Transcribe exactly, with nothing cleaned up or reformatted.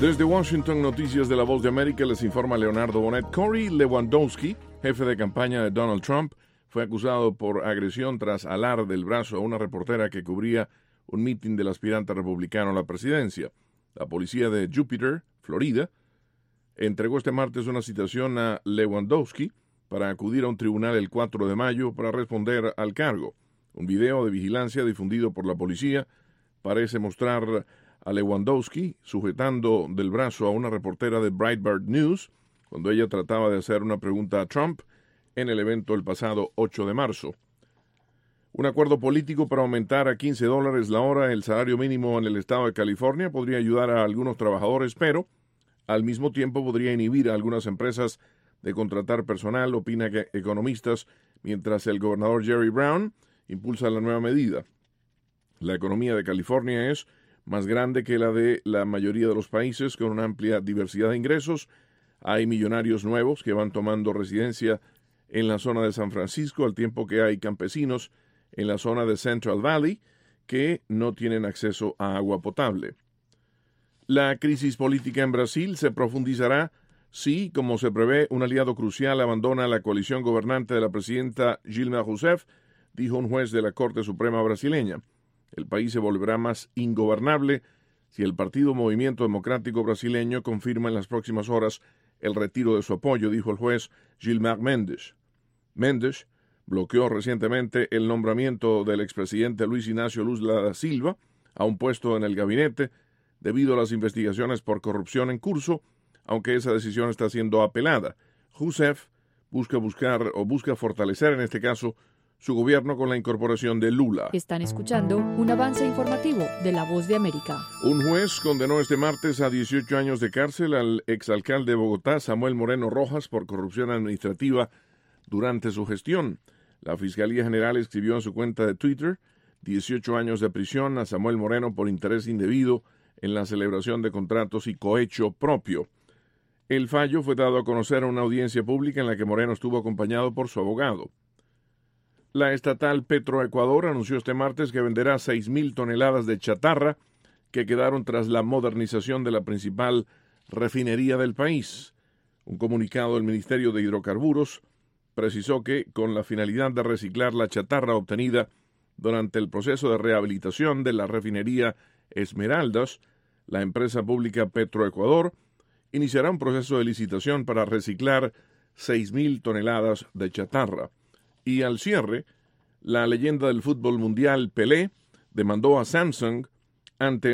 Desde Washington, Noticias de la Voz de América, les informa Leonardo Bonet. Corey Lewandowski, jefe de campaña de Donald Trump, fue acusado por agresión tras alar del brazo a una reportera que cubría un mitin del aspirante republicano a la presidencia. La policía de Jupiter, Florida, entregó este martes una citación a Lewandowski para acudir a un tribunal el cuatro de mayo para responder al cargo. Un video de vigilancia difundido por la policía parece mostrar a Lewandowski sujetando del brazo a una reportera de Breitbart News cuando ella trataba de hacer una pregunta a Trump en el evento el pasado ocho de marzo. Un acuerdo político para aumentar a quince dólares la hora el salario mínimo en el estado de California podría ayudar a algunos trabajadores, pero al mismo tiempo podría inhibir a algunas empresas de contratar personal, opinan economistas, mientras el gobernador Jerry Brown impulsa la nueva medida. La economía de California es más grande que la de la mayoría de los países, con una amplia diversidad de ingresos. Hay millonarios nuevos que van tomando residencia en la zona de San Francisco, al tiempo que hay campesinos en la zona de Central Valley que no tienen acceso a agua potable. La crisis política en Brasil se profundizará si, como se prevé, un aliado crucial abandona la coalición gobernante de la presidenta Dilma Rousseff, dijo un juez de la Corte Suprema brasileña. El país se volverá más ingobernable si el Partido Movimiento Democrático Brasileño confirma en las próximas horas el retiro de su apoyo, dijo el juez Gilmar Mendes. Mendes bloqueó recientemente el nombramiento del expresidente Luis Ignacio Lula da Silva a un puesto en el gabinete debido a las investigaciones por corrupción en curso, aunque esa decisión está siendo apelada. Rousseff busca buscar o busca fortalecer en este caso su gobierno con la incorporación de Lula. Están escuchando un avance informativo de La Voz de América. Un juez condenó este martes a dieciocho años de cárcel al exalcalde de Bogotá, Samuel Moreno Rojas, por corrupción administrativa durante su gestión. La Fiscalía General escribió en su cuenta de Twitter dieciocho años de prisión a Samuel Moreno por interés indebido en la celebración de contratos y cohecho propio. El fallo fue dado a conocer en una audiencia pública en la que Moreno estuvo acompañado por su abogado. La estatal Petroecuador anunció este martes que venderá seis mil toneladas de chatarra que quedaron tras la modernización de la principal refinería del país. Un comunicado del Ministerio de Hidrocarburos precisó que, con la finalidad de reciclar la chatarra obtenida durante el proceso de rehabilitación de la refinería Esmeraldas, la empresa pública Petroecuador iniciará un proceso de licitación para reciclar seis mil toneladas de chatarra. Y al cierre, la leyenda del fútbol mundial Pelé demandó a Samsung ante